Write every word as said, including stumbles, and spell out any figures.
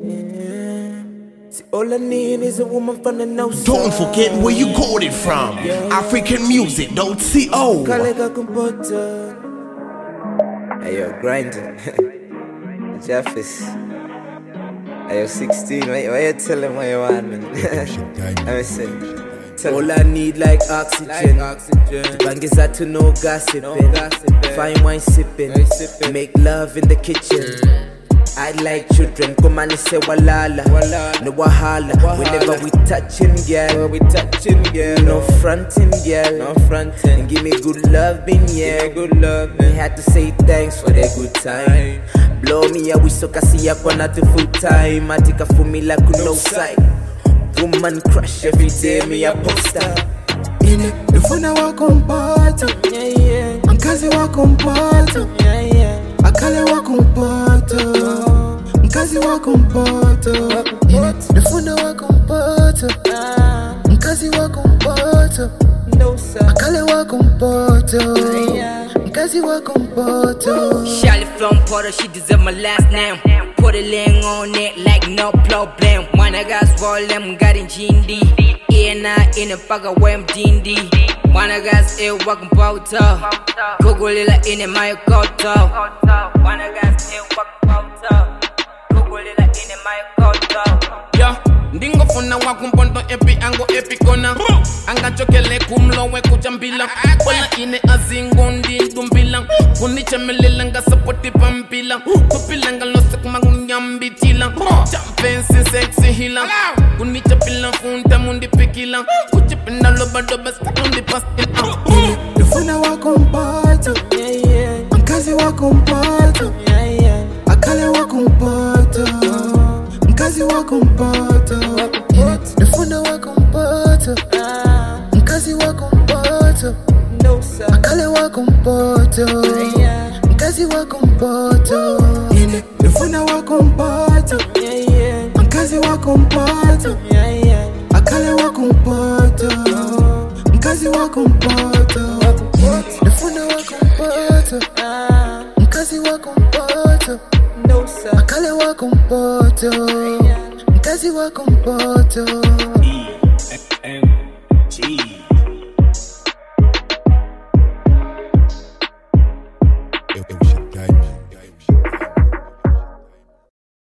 Yeah. See, all I need is a woman from the north side. Don't forget where you got it from. Yeah. African music, don't see oh. Kalega Kumbota. Hey, yo, grinding. Jeffers. Hey, yo, sixteen. Why, why you telling what you want, man? Let me see. All I need like oxygen, like oxygen. Bang is that to no gossiping, no gossiping. Fine wine sipping, sipping, make love in the kitchen. Mm. I like children, come and say walala, walala. No wahala. wahala. Whenever we touching, girl, we touching, girl. No fronting, girl, no fronting. And give me good loving, yeah, good love. Me had to say thanks for the good time. Blow me a whistle, kasi up on at the full time. I take a for me like no side. Woman crush every day, me a poster. Ine, ifuna wako mpata. Yeah, yeah. Mkazi wako mpata. Yeah, yeah. Akale wako mpata. Mkazi wako mpata. Ine, ifuna wako mpata. Mkazi wako mpata. No sir. Akale wako mpata. Yeah. Mkazi wako mpata. Charlie from Porter, she deserve my last name. Put a ling on it like no problem. Wanna gas volume, got in G D. Ina in a paga wem dindi. Wanna gas a walking powder. Google it in a my koto. Wanna gas a walking powder. Google it in a my koto. Yeah. Ndingo funa wakumpondo epi ango epi kona anga chokele kumlo we kuchambila wala ine azingo ndindumbila kunichemelela nga sapoti pampila kupilanga lose kumagunyambitila champensi sexy hila kunichapila funta mundi pikila kuchipina loba doba stundi pastila Ifuna wako mpata. Yeah, yeah. Mkazi wako mpata. Yeah, yeah. Akale wako mpata. Mkazi wako mpata. Ifuna wako mpata. Mkazi wako mpata. No sir. Akale wako mpata. Yeah. Mkazi wako mpata. Ine, ifuna wako mpata. Yeah, yeah. Mkazi wako mpata. Yeah, yeah. Akale wako mpata. Mkazi wako mpata. Ifuna wako mpata. Mkazi wako mpata. No sir. Akale wako mpata. Mkazi wako mpata. E N